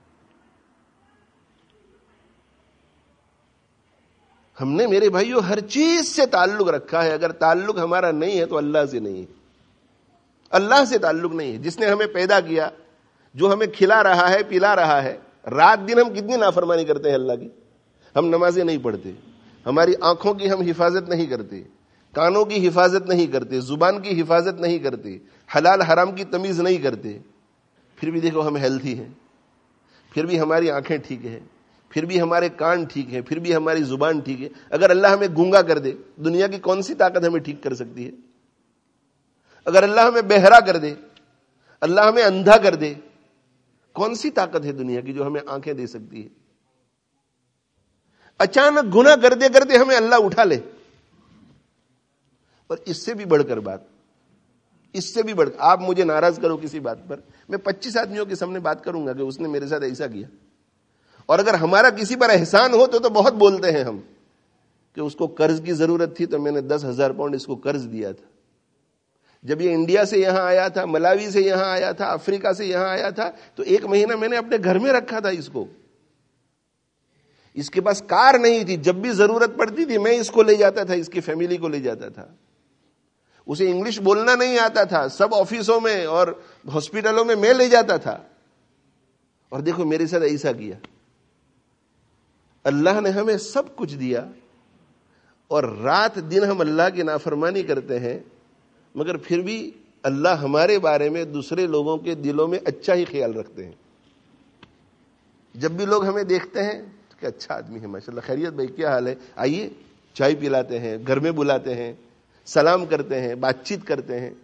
ہم نے میرے بھائیو ہر چیز سے تعلق رکھا ہے. اگر تعلق ہمارا نہیں ہے تو اللہ سے نہیں ہے, اللہ سے تعلق نہیں ہے. جس نے ہمیں پیدا کیا, جو ہمیں کھلا رہا ہے, پلا رہا ہے. رات دن ہم کتنی نافرمانی کرتے ہیں اللہ کی. ہم نمازیں نہیں پڑھتے, ہماری آنکھوں کی ہم حفاظت نہیں کرتے, کانوں کی حفاظت نہیں کرتے, زبان کی حفاظت نہیں کرتے, حلال حرام کی تمیز نہیں کرتے. پھر بھی دیکھو ہم ہیلتھی ہیں, پھر بھی ہماری آنکھیں ٹھیک ہیں, پھر بھی ہمارے کان ٹھیک ہیں, پھر بھی ہماری زبان ٹھیک ہے. اگر اللہ ہمیں گونگا کر دے, دنیا کی کون سی طاقت ہمیں ٹھیک کر سکتی ہے؟ اگر اللہ ہمیں بہرا کر دے, اللہ ہمیں اندھا کر دے, کون سی طاقت ہے دنیا کی جو ہمیں آنکھیں دے سکتی ہے؟ اچانک گناہ کرتے کرتے ہمیں اللہ اٹھا لے. اور اس سے بھی بڑھ کر بات, اس سے بھی بڑھ کر, آپ مجھے ناراض کرو کسی بات پر, میں پچیس آدمیوں کے سامنے بات کروں گا کہ اس نے میرے ساتھ ایسا کیا. اور اگر ہمارا کسی پر احسان ہو تو تو بہت بولتے ہیں ہم کہ اس کو قرض کی ضرورت تھی تو میں نے دس ہزار پاؤنڈ اس کو قرض دیا تھا. جب یہ انڈیا سے یہاں آیا تھا, ملاوی سے یہاں آیا تھا, افریقہ سے یہاں آیا تھا, تو ایک مہینہ میں نے اپنے گھر میں رکھا تھا اس کو. اس کے پاس کار نہیں تھی, جب بھی ضرورت پڑتی تھی میں اس کو لے جاتا تھا, اس کی فیملی کو لے جاتا تھا. اسے انگلش بولنا نہیں آتا تھا, سب آفیسوں میں اور ہاسپٹلوں میں میں لے جاتا تھا. اور دیکھو میرے ساتھ ایسا کیا. اللہ نے ہمیں سب کچھ دیا اور رات دن ہم اللہ کی نافرمانی کرتے ہیں, مگر پھر بھی اللہ ہمارے بارے میں دوسرے لوگوں کے دلوں میں اچھا ہی خیال رکھتے ہیں. جب بھی لوگ ہمیں دیکھتے ہیں تو کہ اچھا آدمی ہے, ماشاءاللہ, خیریت بھائی کیا حال ہے, آئیے, چائے پلاتے ہیں, گھر میں بلاتے ہیں, سلام کرتے ہیں, بات چیت کرتے ہیں.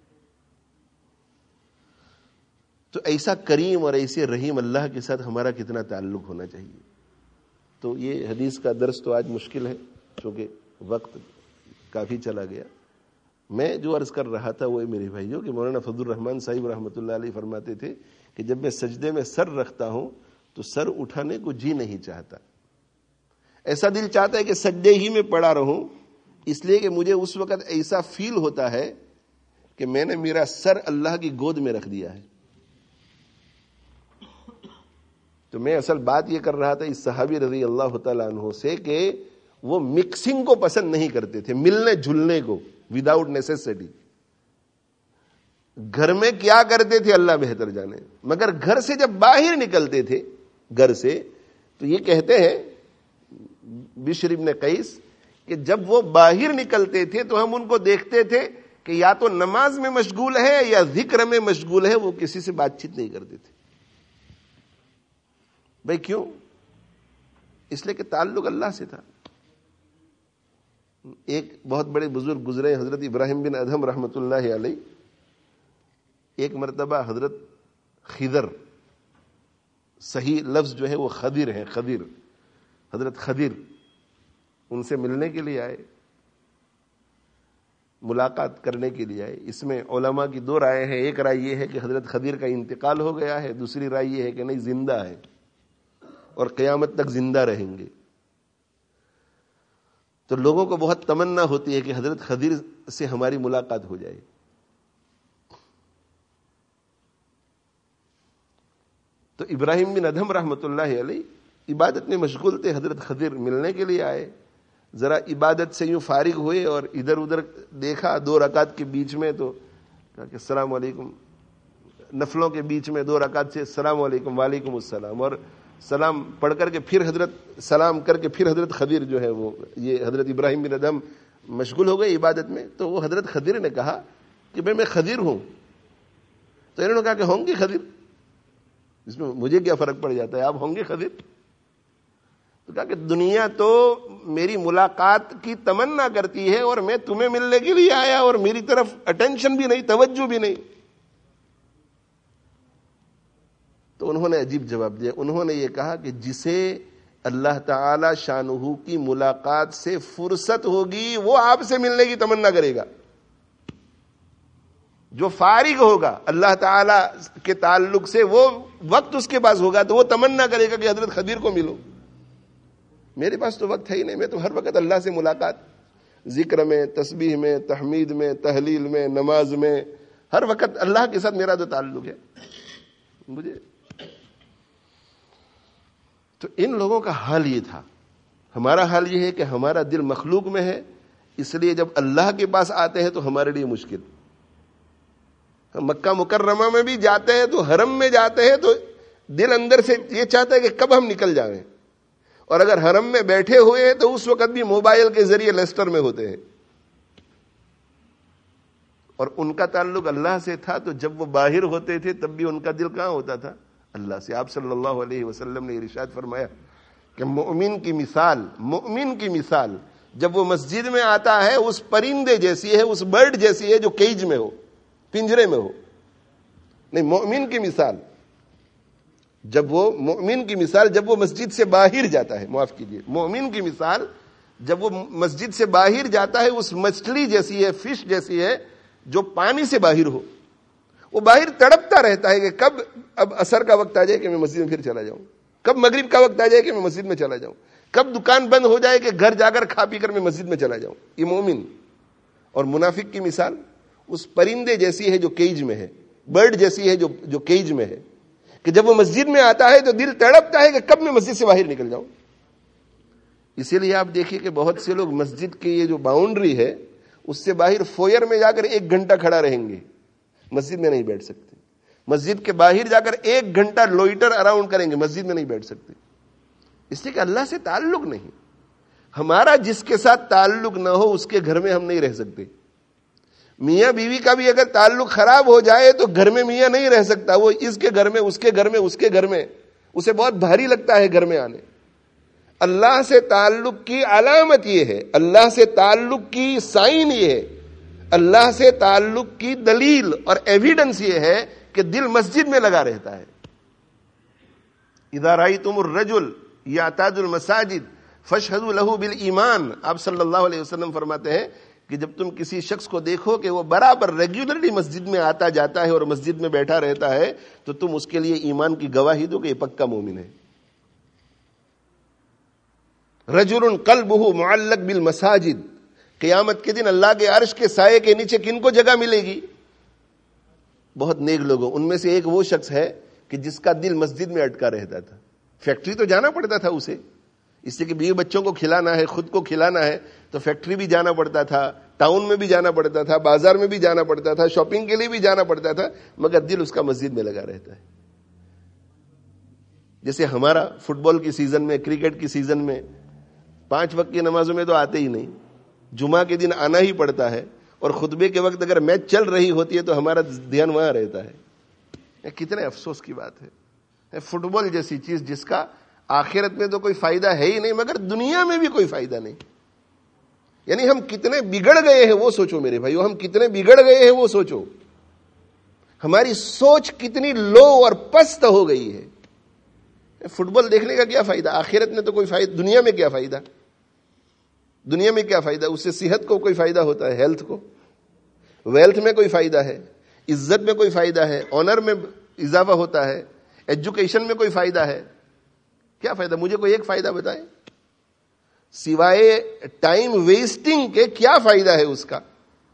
تو ایسا کریم اور ایسے رحیم اللہ کے ساتھ ہمارا کتنا تعلق ہونا چاہیے. تو یہ حدیث کا درس تو آج مشکل ہے چونکہ وقت کافی چلا گیا. میں جو عرض کر رہا تھا وہ میرے بھائیوں کہ مولانا فضل الرحمان صاحب رحمۃ اللہ علیہ فرماتے تھے کہ جب میں سجدے میں سر رکھتا ہوں تو سر اٹھانے کو جی نہیں چاہتا. ایسا دل چاہتا ہے کہ سجدے ہی میں پڑا رہوں, اس لیے کہ مجھے اس وقت ایسا فیل ہوتا ہے کہ میں نے میرا سر اللہ کی گود میں رکھ دیا ہے. تو میں اصل بات یہ کر رہا تھا اس صحابی رضی اللہ تعالیٰ عنہ سے کہ وہ مکسنگ کو پسند نہیں کرتے تھے، ملنے جلنے کو وداؤٹ نیسیسٹی. گھر میں کیا کرتے تھے اللہ بہتر جانے، مگر گھر سے جب باہر نکلتے تھے گھر سے تو یہ کہتے ہیں بشر ابن قیس کہ جب وہ باہر نکلتے تھے تو ہم ان کو دیکھتے تھے کہ یا تو نماز میں مشغول ہے یا ذکر میں مشغول ہے، وہ کسی سے بات چیت نہیں کرتے تھے. بھائی کیوں؟ اس لیے کہ تعلق اللہ سے تھا. ایک بہت بڑے بزرگ گزرے حضرت ابراہیم بن ادہم رحمۃ اللہ علیہ. ایک مرتبہ حضرت خضر، صحیح لفظ جو ہے وہ خضر ہے، خضر، حضرت خضر ان سے ملنے کے لیے آئے، ملاقات کرنے کے لیے آئے. اس میں علماء کی دو رائے ہیں. ایک رائے یہ ہے کہ حضرت خضر کا انتقال ہو گیا ہے، دوسری رائے یہ ہے کہ نہیں، زندہ ہے اور قیامت تک زندہ رہیں گے. تو لوگوں کو بہت تمنا ہوتی ہے کہ حضرت خضر سے ہماری ملاقات ہو جائے. تو ابراہیم بن ادہم رحمۃ اللہ علیہ عبادت میں مشغول تھے، حضرت خضر ملنے کے لیے آئے. ذرا عبادت سے یوں فارغ ہوئے اور ادھر ادھر دیکھا دو رکعت کے بیچ میں، تو کہا کہ السلام علیکم. نفلوں کے بیچ میں دو رکعت سے السلام علیکم، وعلیکم السلام، اور سلام پڑھ کر کے پھر حضرت سلام کر کے پھر حضرت خضر جو ہے وہ یہ حضرت ابراہیم بن ادہم مشغول ہو گئے عبادت میں. تو وہ حضرت خضر نے کہا کہ بھائی میں خضر ہوں. تو انہوں نے کہا کہ ہوں گے خضر، اس میں مجھے کیا فرق پڑ جاتا ہے، آپ ہوں گے خضر. تو کہا کہ دنیا تو میری ملاقات کی تمنا کرتی ہے اور میں تمہیں ملنے کے لیے آیا اور میری طرف اٹینشن بھی نہیں، توجہ بھی نہیں. تو انہوں نے عجیب جواب دیا. انہوں نے یہ کہا کہ جسے اللہ تعالی شانہ کی ملاقات سے فرصت ہوگی وہ آپ سے ملنے کی تمنا کرے گا. جو فارغ ہوگا اللہ تعالی کے تعلق سے، وہ وقت اس کے پاس ہوگا تو وہ تمنا کرے گا کہ حضرت خضر کو ملو. میرے پاس تو وقت ہے ہی نہیں، میں تو ہر وقت اللہ سے ملاقات، ذکر میں، تسبیح میں، تحمید میں، تحلیل میں، نماز میں، ہر وقت اللہ کے ساتھ میرا جو تعلق ہے مجھے. تو ان لوگوں کا حال یہ تھا. ہمارا حال یہ ہے کہ ہمارا دل مخلوق میں ہے، اس لیے جب اللہ کے پاس آتے ہیں تو ہمارے لیے مشکل. ہم مکہ مکرمہ میں بھی جاتے ہیں تو حرم میں جاتے ہیں تو دل اندر سے یہ چاہتا ہے کہ کب ہم نکل جائیں، اور اگر حرم میں بیٹھے ہوئے ہیں تو اس وقت بھی موبائل کے ذریعے لیسٹر میں ہوتے ہیں. اور ان کا تعلق اللہ سے تھا، تو جب وہ باہر ہوتے تھے تب بھی ان کا دل کہاں ہوتا تھا؟ اللہ سے. آپ صلی اللہ علیہ وسلم نے ارشاد فرمایا کہ مومن کی مثال، مومن کی مثال جب وہ مسجد میں آتا ہے اس پرندے جیسی ہے، اس برڈ جیسی ہے جو کیج میں ہو، پنجرے میں ہو. نہیں، مومن کی مثال جب وہ مومن کی مثال جب وہ مسجد سے باہر جاتا ہے، معاف کیجیے، مومن کی مثال جب وہ مسجد سے باہر جاتا ہے اس مچھلی جیسی ہے، فش جیسی ہے جو پانی سے باہر ہو. وہ باہر تڑپتا رہتا ہے کہ کب اب عصر کا وقت آ جائے کہ میں مسجد میں پھر چلا جاؤں، کب مغرب کا وقت آ جائے کہ میں مسجد میں چلا جاؤں، کب دکان بند ہو جائے کہ گھر جا کر کھا پی کر میں مسجد میں چلا جاؤں. یہ مومن. اور منافق کی مثال اس پرندے جیسی ہے جو کیج میں ہے، برڈ جیسی ہے جو جو کیج میں ہے، کہ جب وہ مسجد میں آتا ہے تو دل تڑپتا ہے کہ کب میں مسجد سے باہر نکل جاؤں. اسی لیے آپ دیکھیے کہ بہت سے لوگ مسجد کی یہ جو باؤنڈری ہے اس سے باہر فویر میں جا کر ایک گھنٹہ کھڑا رہیں گے، مسجد میں نہیں بیٹھ سکتے. مسجد کے باہر جا کر ایک گھنٹہ لوئٹر اراؤنڈ کریں گے، مسجد میں نہیں بیٹھ سکتے. اس لیے کہ اللہ سے تعلق نہیں. ہمارا جس کے ساتھ تعلق نہ ہو اس کے گھر میں ہم نہیں رہ سکتے. میاں بیوی کا بھی اگر تعلق خراب ہو جائے تو گھر میں میاں نہیں رہ سکتا، وہ اس کے گھر میں، اس کے گھر میں، اس کے گھر میں، اسے بہت بھاری لگتا ہے گھر میں آنے. اللہ سے تعلق کی علامت یہ ہے، اللہ سے تعلق کی سائن یہ ہے، اللہ سے تعلق کی دلیل اور ایویڈنس یہ ہے کہ دل مسجد میں لگا رہتا ہے. اذا رأیتم الرجل یعتاد المساجد فاشهدوا له بالایمان. آپ صلی اللہ علیہ وسلم فرماتے ہیں کہ جب تم کسی شخص کو دیکھو کہ وہ برابر ریگولرلی مسجد میں آتا جاتا ہے اور مسجد میں بیٹھا رہتا ہے تو تم اس کے لیے ایمان کی گواہی دو کہ یہ پکا مومن ہے. رجل قلبہ معلق بالمساجد. قیامت کے دن اللہ کے عرش کے سائے کے نیچے کن کو جگہ ملے گی؟ بہت نیک لوگوں. ان میں سے ایک وہ شخص ہے کہ جس کا دل مسجد میں اٹکا رہتا تھا. فیکٹری تو جانا پڑتا تھا اسے، اس لیے کہ بیوی بچوں کو کھلانا ہے، خود کو کھلانا ہے، تو فیکٹری بھی جانا پڑتا تھا، ٹاؤن میں بھی جانا پڑتا تھا، بازار میں بھی جانا پڑتا تھا، شاپنگ کے لیے بھی جانا پڑتا تھا، مگر دل اس کا مسجد میں لگا رہتا ہے. جیسے ہمارا فٹ بال کی سیزن میں، کرکٹ کی سیزن میں پانچ وقت کی نمازوں میں تو آتے ہی نہیں، جمعہ کے دن آنا ہی پڑتا ہے، اور خطبے کے وقت اگر میچ چل رہی ہوتی ہے تو ہمارا دھیان وہاں رہتا ہے. کتنے افسوس کی بات ہے. فٹ بال جیسی چیز جس کا آخرت میں تو کوئی فائدہ ہے ہی نہیں، مگر دنیا میں بھی کوئی فائدہ نہیں. یعنی ہم کتنے بگڑ گئے ہیں وہ سوچو میرے بھائیو، ہم کتنے بگڑ گئے ہیں وہ سوچو. ہماری سوچ کتنی لو اور پست ہو گئی ہے. فٹ بال دیکھنے کا کیا فائدہ؟ آخرت میں تو کوئی فائدہ، دنیا میں کیا فائدہ؟ دنیا میں کیا فائدہ؟ اس سے صحت کو کوئی فائدہ ہوتا ہے، ہیلتھ کو، ویلتھ میں کوئی فائدہ ہے، عزت میں کوئی فائدہ ہے، آنر میں اضافہ ہوتا ہے، ایجوکیشن میں کوئی فائدہ ہے؟ کیا فائدہ؟ مجھے کوئی ایک فائدہ بتائیں سوائے ٹائم ویسٹنگ کے. کیا فائدہ ہے اس کا؟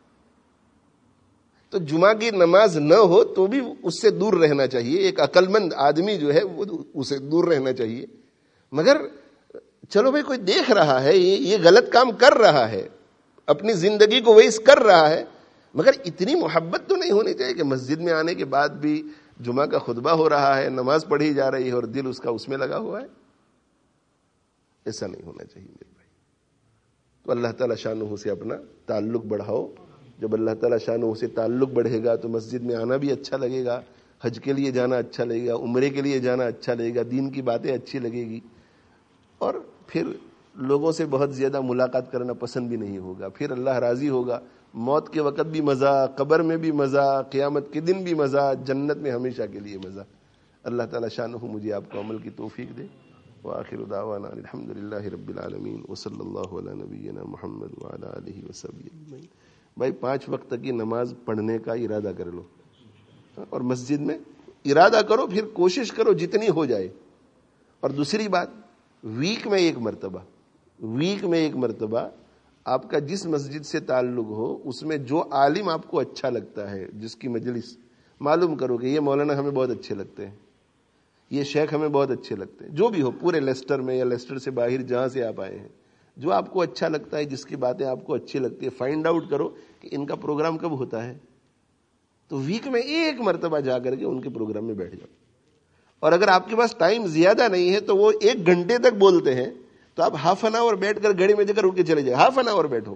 تو جمعہ کی نماز نہ ہو تو بھی اس سے دور رہنا چاہیے. ایک عقل مند آدمی جو ہے وہ اسے دور رہنا چاہیے. مگر چلو بھائی کوئی دیکھ رہا ہے یہ غلط کام کر رہا ہے، اپنی زندگی کو ویسٹ کر رہا ہے، مگر اتنی محبت تو نہیں ہونی چاہیے کہ مسجد میں آنے کے بعد بھی جمعہ کا خطبہ ہو رہا ہے، نماز پڑھی جا رہی ہے اور دل اس کا اس میں لگا ہوا ہے. ایسا نہیں ہونا چاہیے میرے بھائی. تو اللہ تعالیٰ شانہ سے اپنا تعلق بڑھاؤ. جب اللہ تعالیٰ شانہ سے تعلق بڑھے گا تو مسجد میں آنا بھی اچھا لگے گا، حج کے لیے جانا اچھا لگے گا، عمرے کے لیے جانا اچھا لگے گا، دین کی باتیں اچھی لگے گی، اور پھر لوگوں سے بہت زیادہ ملاقات کرنا پسند بھی نہیں ہوگا. پھر اللہ راضی ہوگا. موت کے وقت بھی مزہ، قبر میں بھی مزہ، قیامت کے دن بھی مزہ، جنت میں ہمیشہ کے لیے مزہ. اللہ تعالیٰ شانہ مجھے آپ کو عمل کی توفیق دے. وآخر دعوانا الحمد للہ رب العالمین وصلی اللہ علی نبینا محمد وعلی آلہ وصحبہ اجمعین. بھائی پانچ وقت کی نماز پڑھنے کا ارادہ کر لو، اور مسجد میں ارادہ کرو، پھر کوشش کرو جتنی ہو جائے. اور دوسری بات، ویک میں ایک مرتبہ ویک میں ایک مرتبہ آپ کا جس مسجد سے تعلق ہو اس میں جو عالم آپ کو اچھا لگتا ہے، جس کی مجلس معلوم کرو کہ یہ مولانا ہمیں بہت اچھے لگتے ہیں، یہ شیخ ہمیں بہت اچھے لگتے ہیں، جو بھی ہو پورے لیسٹر میں یا لیسٹر سے باہر جہاں سے آپ آئے ہیں، جو آپ کو اچھا لگتا ہے، جس کی باتیں آپ کو اچھی لگتی ہے، فائنڈ آؤٹ کرو کہ ان کا پروگرام کب ہوتا ہے. تو ویک میں ایک مرتبہ جا کر کے ان کے پروگرام میں بیٹھ جاؤ. اور اگر آپ کے پاس ٹائم زیادہ نہیں ہے تو وہ ایک گھنٹے تک بولتے ہیں، تو آپ ہاف این آور بیٹھ کر گھڑی میں جا کر اٹھ کے چلے جائے، ہاف این آور بیٹھو.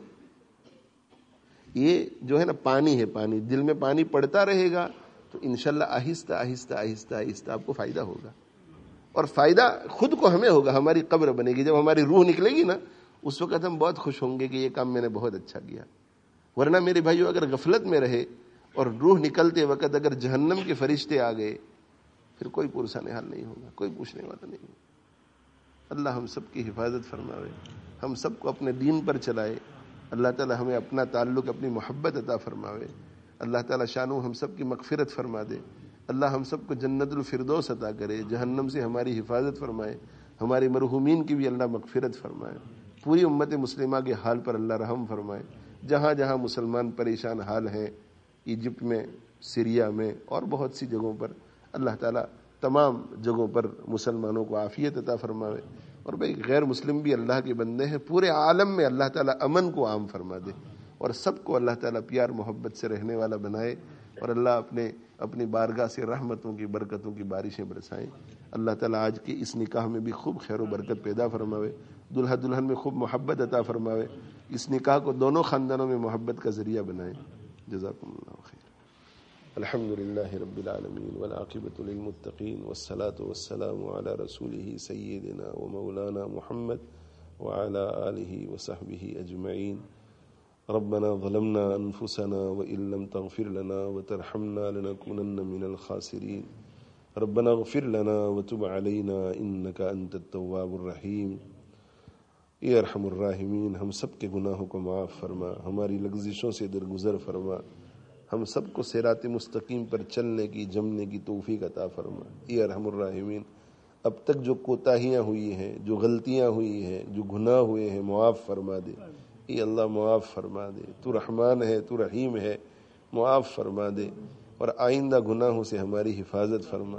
یہ جو ہے نا پانی ہے، پانی دل میں پانی پڑتا رہے گا تو انشاءاللہ آہستہ آہستہ آہستہ آہستہ آپ کو فائدہ ہوگا. اور فائدہ خود کو ہمیں ہوگا، ہماری قبر بنے گی. جب ہماری روح نکلے گی نا اس وقت ہم بہت خوش ہوں گے کہ یہ کام میں نے بہت اچھا کیا. ورنہ میرے بھائیو اگر غفلت میں رہے اور روح نکلتے وقت اگر جہنم کے فرشتے آ گئے پھر کوئی پرسان حال نہیں ہوگا، کوئی پوچھنے والا نہیں ہوگا. اللہ ہم سب کی حفاظت فرماوے، ہم سب کو اپنے دین پر چلائے. اللہ تعالی ہمیں اپنا تعلق، اپنی محبت عطا فرماوے. اللہ تعالی شانہ ہم سب کی مغفرت فرما دے. اللہ ہم سب کو جنت الفردوس عطا کرے، جہنم سے ہماری حفاظت فرمائے. ہمارے مرحومین کی بھی اللہ مغفرت فرمائے. پوری امت مسلمہ کے حال پر اللہ رحم فرمائے. جہاں جہاں مسلمان پریشان حال ہیں، ایجپٹ میں، سیریا میں اور بہت سی جگہوں پر، اللہ تعالیٰ تمام جگہوں پر مسلمانوں کو عافیت عطا فرماوے. اور بھائی غیر مسلم بھی اللہ کے بندے ہیں، پورے عالم میں اللہ تعالیٰ امن کو عام فرما دے اور سب کو اللہ تعالیٰ پیار محبت سے رہنے والا بنائے. اور اللہ اپنے اپنی بارگاہ سے رحمتوں کی برکتوں کی بارشیں برسائیں. اللہ تعالیٰ آج کے اس نکاح میں بھی خوب خیر و برکت پیدا فرماوے، دلہا دلہن میں خوب محبت عطا فرماوے. اس نکاح کو دونوں خاندانوں میں محبت کا ذریعہ بنائے. جزاکم اللہ خیر. الحمد للہ رب العالمین والعاقبۃ للمتقین والصلاة والسلام علی رسولہ سیدنا و مولانا محمد وعلی آلہ وصحبہ اجمعین. ربنا ظلمنا انفسنا وان لم تغفر لنا وترحمنا لنكونن من الخاسرین. ربنا اغفر لنا وتب علینا انک انت التواب الرحیم. اے ارحم الراحمین، ہم سب کے گناہوں کو معاف فرما، ہماری لغزشوں سے درگزر فرما، ہم سب کو صراط مستقیم پر چلنے کی، جمنے کی توفیق عطا فرما. اے ارحم الراحمین، اب تک جو کوتاہیاں ہوئی ہیں، جو غلطیاں ہوئی ہیں، جو گناہ ہوئے ہیں، معاف فرما دے. اے اللہ معاف فرما دے، تو رحمان ہے، تو رحیم ہے، معاف فرما دے. اور آئندہ گناہوں سے ہماری حفاظت فرما،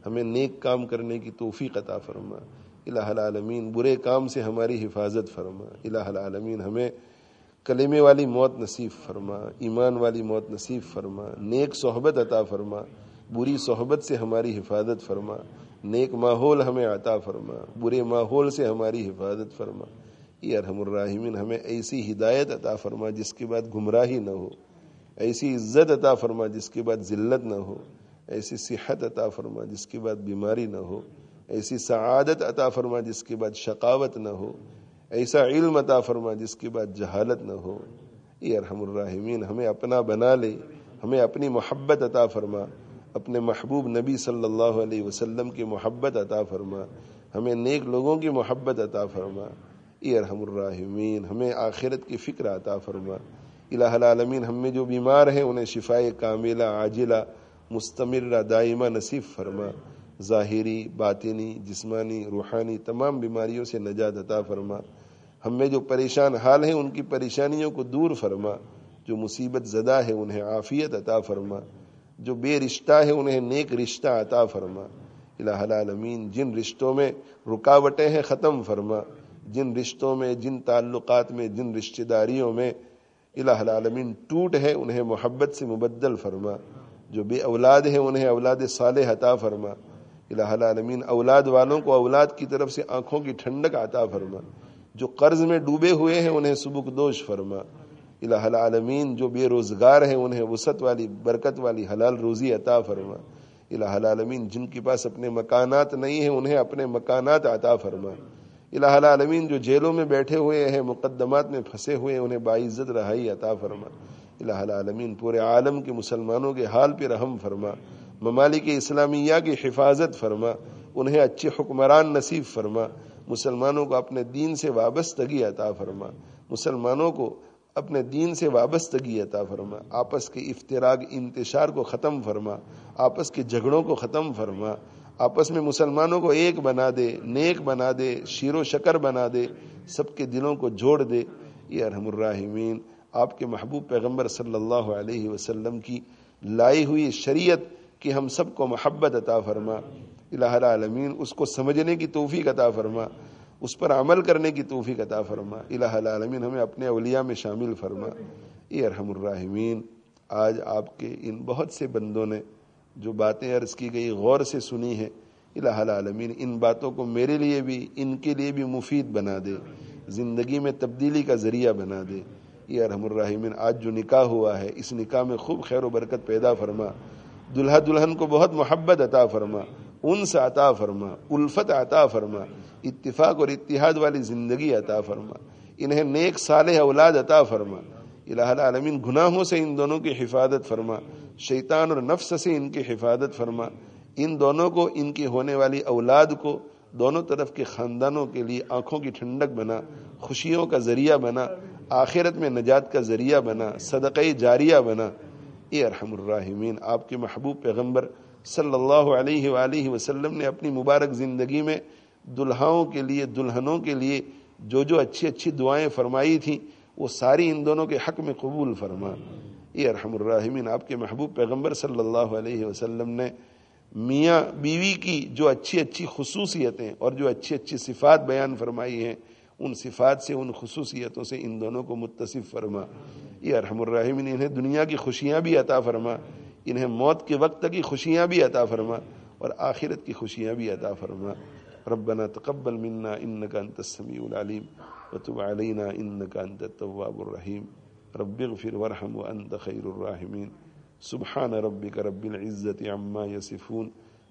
ہمیں نیک کام کرنے کی توفیق عطا فرما الہ العالمین، برے کام سے ہماری حفاظت فرما الہ العالمین، ہمیں کلمے والی موت نصیب فرما، ایمان والی موت نصیب فرما، نیک صحبت عطا فرما، بری صحبت سے ہماری حفاظت فرما، نیک ماحول ہمیں عطا فرما، برے ماحول سے ہماری حفاظت فرما، یا ارحم الراحمین ہمیں ایسی ہدایت عطا فرما جس کے بعد گمراہی نہ ہو، ایسی عزت عطا فرما جس کے بعد ذلت نہ ہو، ایسی صحت عطا فرما جس کے بعد بیماری نہ ہو، ایسی سعادت عطا فرما جس کے بعد شقاوت نہ ہو، ایسا علم عطا فرما جس کے بعد جہالت نہ ہو، اے ارحم الراحمین ہمیں اپنا بنا لے، ہمیں اپنی محبت عطا فرما، اپنے محبوب نبی صلی اللہ علیہ وسلم کی محبت عطا فرما، ہمیں نیک لوگوں کی محبت عطا فرما، اے ارحم الراحمین ہمیں آخرت کی فکر عطا فرما، الہ العالمین ہم میں جو بیمار ہیں انہیں شفائے کاملہ عاجلہ مستمرہ دائمہ نصیب فرما، ظاہری باطنی جسمانی روحانی تمام بیماریوں سے نجات عطا فرما، ہم میں جو پریشان حال ہیں ان کی پریشانیوں کو دور فرما، جو مصیبت زدہ ہے انہیں عافیت عطا فرما، جو بے رشتہ ہے انہیں نیک رشتہ عطا فرما، الہ العالمین جن رشتوں میں رکاوٹیں ہیں ختم فرما، جن رشتوں میں جن تعلقات میں جن رشتہ داریوں میں الہ العالمین ٹوٹ ہے انہیں محبت سے مبدل فرما، جو بے اولاد ہیں انہیں اولاد صالح عطا فرما، الہ العالمین اولاد والوں کو اولاد کی طرف سے آنکھوں کی ٹھنڈک عطا فرما، جو قرض میں ڈوبے ہوئے ہیں انہیں سبکدوش فرما، الہ العالمین جو بے روزگار ہیں انہیں وسعت والی برکت والی حلال روزی عطا فرما، الہ العالمین جن کے پاس اپنے مکانات نہیں ہیں انہیں اپنے مکانات عطا فرما، الہ العالمین جو جیلوں میں بیٹھے ہوئے ہیں مقدمات میں پھنسے ہوئے ہیں انہیں باعزت رہائی عطا فرما، الہ العالمین پورے عالم کے مسلمانوں کے حال پہ رحم فرما، ممالک اسلامیہ کی حفاظت فرما، انہیں اچھے حکمران نصیب فرما، مسلمانوں کو اپنے دین سے وابستگی عطا فرما، مسلمانوں کو اپنے دین سے وابستگی عطا فرما، آپس کے افتراق انتشار کو ختم فرما، آپس کے جھگڑوں کو ختم فرما، آپس میں مسلمانوں کو ایک بنا دے، نیک بنا دے، شیر و شکر بنا دے، سب کے دلوں کو جوڑ دے، یا ارحم الراحمین آپ کے محبوب پیغمبر صلی اللہ علیہ وسلم کی لائی ہوئی شریعت کی ہم سب کو محبت عطا فرما، الہ العالمین اس کو سمجھنے کی توفیق عطا فرما، اس پر عمل کرنے کی توفیق عطا فرما، الہ العالمین ہمیں اپنے اولیاء میں شامل فرما، اے ارحم الراحمین آج آپ کے ان بہت سے بندوں نے جو باتیں عرض کی گئی غور سے سنی ہیں، الہ العالمین ان باتوں کو میرے لیے بھی ان کے لیے بھی مفید بنا دے، زندگی میں تبدیلی کا ذریعہ بنا دے، یہ ارحم الراحمین آج جو نکاح ہوا ہے اس نکاح میں خوب خیر و برکت پیدا فرما، دلہا دلہن کو بہت محبت عطا فرما، انس عطا فرما، الفت عطا فرما، اتفاق اور اتحاد والی زندگی عطا فرما، انہیں نیک صالح اولاد عطا فرما، الہ العالمین گناہوں سے ان دونوں کی حفاظت فرما، شیطان اور نفس سے ان کی حفاظت فرما، ان دونوں کو ان کی ہونے والی اولاد کو دونوں طرف کے خاندانوں کے لیے آنکھوں کی ٹھنڈک بنا، خوشیوں کا ذریعہ بنا، آخرت میں نجات کا ذریعہ بنا، صدقہ جاریہ بنا، اے ارحم الراحمین آپ کے محبوب پیغمبر صلی اللہ علیہ وآلہ وسلم نے اپنی مبارک زندگی میں دلہاؤں کے لیے دلہنوں کے لیے جو جو اچھی اچھی دعائیں فرمائی تھیں وہ ساری ان دونوں کے حق میں قبول فرما، اے ارحم الراحمین آپ کے محبوب پیغمبر صلی اللہ علیہ وسلم نے میاں بیوی کی جو اچھی اچھی خصوصیتیں اور جو اچھی اچھی صفات بیان فرمائی ہیں ان صفات سے ان خصوصیتوں سے ان دونوں کو متصف فرما، یہ ارحم الراحمین انہیں دنیا کی خوشیاں بھی عطا فرما، انہیں موت کے وقت کی خوشیاں بھی عطا فرما اور آخرت کی خوشیاں بھی عطا فرما، ربنا تقبل منا انك انت السميع العليم وتب علينا انك انت التواب الرحيم رب اغفر وارحم وانت خير الراحمين سبحان ربك رب العزة عما يصفون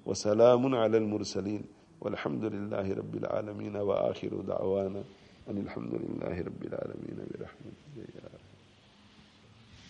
وسلام على المرسلين والحمد لله رب العالمين وآخر دعوانا ان الحمد لله رب العالمين.